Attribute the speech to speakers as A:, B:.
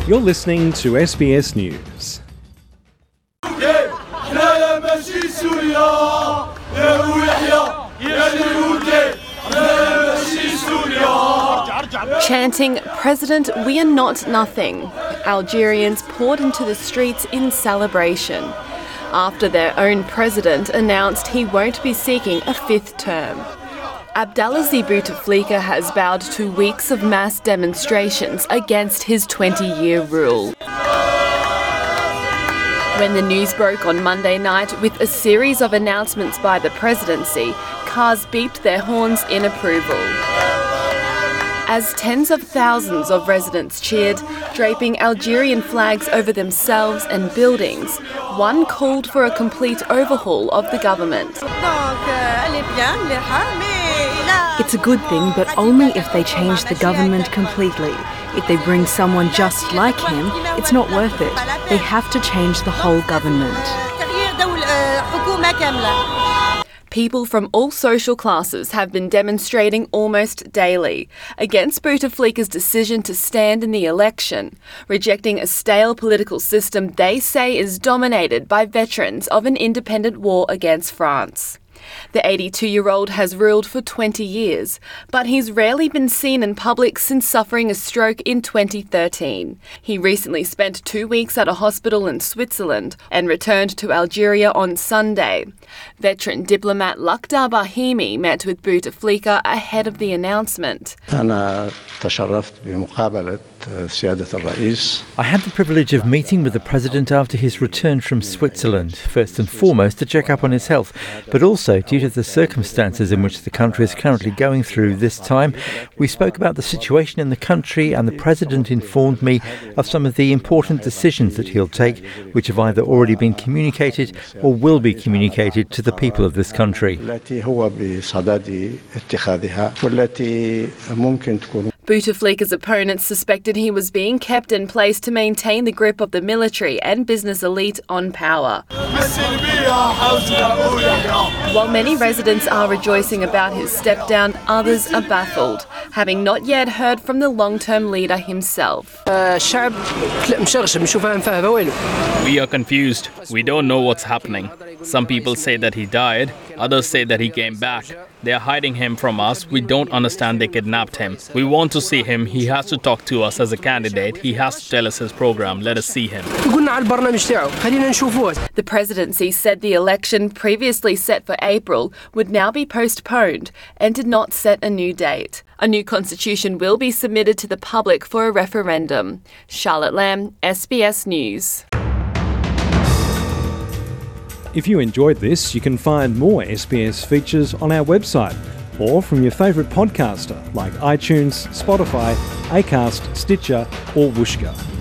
A: You're listening to SBS News.
B: Chanting, "President, we are not nothing," Algerians poured into the streets in celebration after their own president announced he won't be seeking a fifth term. Abdelaziz Bouteflika has vowed to weeks of mass demonstrations against his 20-year rule. When the news broke on Monday night with a series of announcements by the presidency, cars beeped their horns in approval. As tens of thousands of residents cheered, draping Algerian flags over themselves and buildings, one called for a complete overhaul of the government.
C: It's a good thing, but only if they change the government completely. If they bring someone just like him, it's not worth it. They have to change the whole government.
B: People from all social classes have been demonstrating almost daily against Bouteflika's decision to stand in the election, rejecting a stale political system they say is dominated by veterans of an independent war against France. The 82-year-old has ruled for 20 years, but he's rarely been seen in public since suffering a stroke in 2013. He recently spent 2 weeks at a hospital in Switzerland and returned to Algeria on Sunday. Veteran diplomat Lakhdar Brahimi met with Bouteflika ahead of the announcement.
D: I
E: had the privilege of meeting with the President after his return from Switzerland, first and foremost to check up on his health, but also due to the circumstances in which the country is currently going through this time. We spoke about the situation in the country, and the President informed me of some of the important decisions that he'll take, which have either already been communicated or will be communicated to the people of this country.
B: Bouteflika's opponents suspected he was being kept in place to maintain the grip of the military and business elite on power. While many residents are rejoicing about his step down, others are baffled, having not yet heard from the long-term leader himself.
F: We are confused. We don't know what's happening. Some people say that he died, others say that he came back. They are hiding him from us. We don't understand they kidnapped him. We want to see him. He has to talk to us as a candidate. He has to tell us his program. Let us see him.
B: The presidency said the election, previously set for April, would now be postponed and did not set a new date. A new constitution will be submitted to the public for a referendum. Charlotte Lamb, SBS News.
A: If you enjoyed this, you can find more SBS features on our website or from your favourite podcaster like iTunes, Spotify, Acast, Stitcher or Whooshkaa.